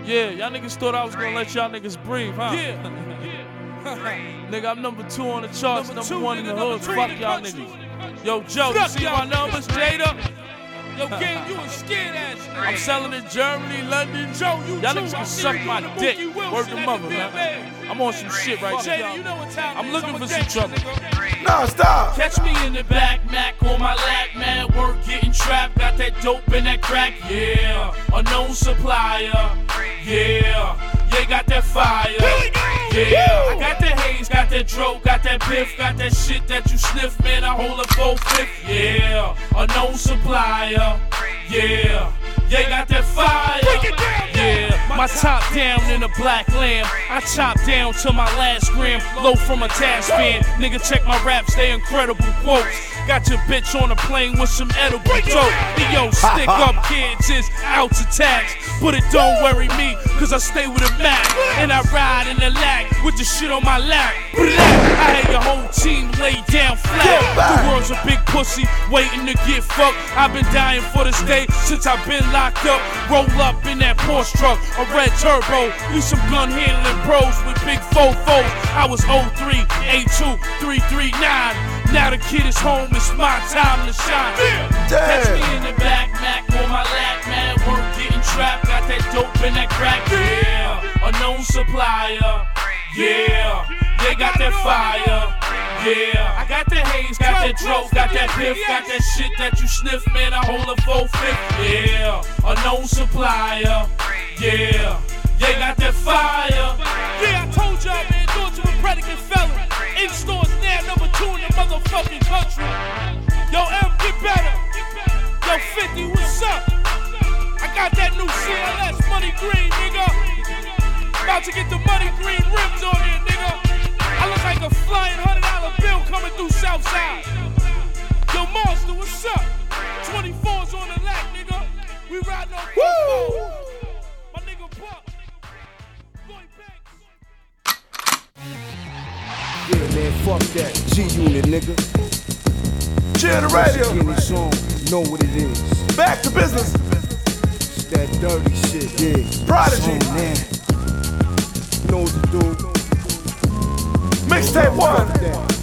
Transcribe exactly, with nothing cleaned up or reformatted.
Yeah, y'all niggas thought I was gonna let y'all niggas breathe, huh? Yeah. Nigga, I'm number two on the charts, number, Number two, one in the nigga, hood. number three Fuck in the y'all country. niggas. Yo, Joe, you Fuck see y'all my numbers, Jada? Yo, gang, you a scared ass nigga. I'm selling in Germany, London. Joe, you Y'all too. niggas can I'm suck seeing my you in the dick. Mookie Wilson Word to at mother, the man. man. I'm on some shit right Jada, now. you know what time I'm it is. looking I'm for a some gangster, trouble. nigga. No, stop. Catch me in the back, Mac on my lap, mad work getting trapped. Got that dope and that crack, yeah. Unknown supplier, yeah. Yeah, got that fire, yeah. I got that haze, got that dro, got that biff, got that shit that you sniff, man. I hold a full fifth, yeah. Unknown supplier, yeah. Yeah, got that fire, yeah. My top down in a black lamb. I chop down to my last gram, low from a task fan. Nigga, check my raps, they incredible quotes. Got your bitch on a plane with some edible dope. Yo, stick up kids is out to tax. But it don't worry me, cause I stay with a Mac. And I ride in the lag with the shit on my lap. I had your whole team laid down flat. The world's a big pussy, waiting to get fucked. I've been dying for this day since I've been locked up. Roll up in that Porsche truck, a red turbo. We some gun handling pros with big fofos. I was oh three, eight two, three three nine. Now the kid is home, it's my time to shine. Catch me in the back, Mac on my lap, mad work getting trapped. Got that dope and that crack, yeah. Unknown supplier, yeah. They got that fire, yeah. I got that haze, got that dro, got that biff, got that shit that you sniff, man. I hold a full fifth, yeah. Unknown supplier, yeah. They got that fire. Yeah, I told y'all, man, do it to a predicate felon. In stores now, number two in the motherfucking country. Yo, M, get better. Yo, fifty, what's up? I got that new C L S money green, nigga. About to get the money green rims on here, nigga. I look like a flying hundred dollar bill coming through Southside. Yo, Monster, what's up? twenty-fours on the lap, nigga. We riding on Woo! My nigga Buck. Lloyd Banks. Yeah, man, fuck that. G-Unit, nigga. Chill the radio. Any song, you know what it is. Back to business. It's that dirty shit, yeah. Prodigy. Song, man. You know what to do. Mixtape one. Fuck that.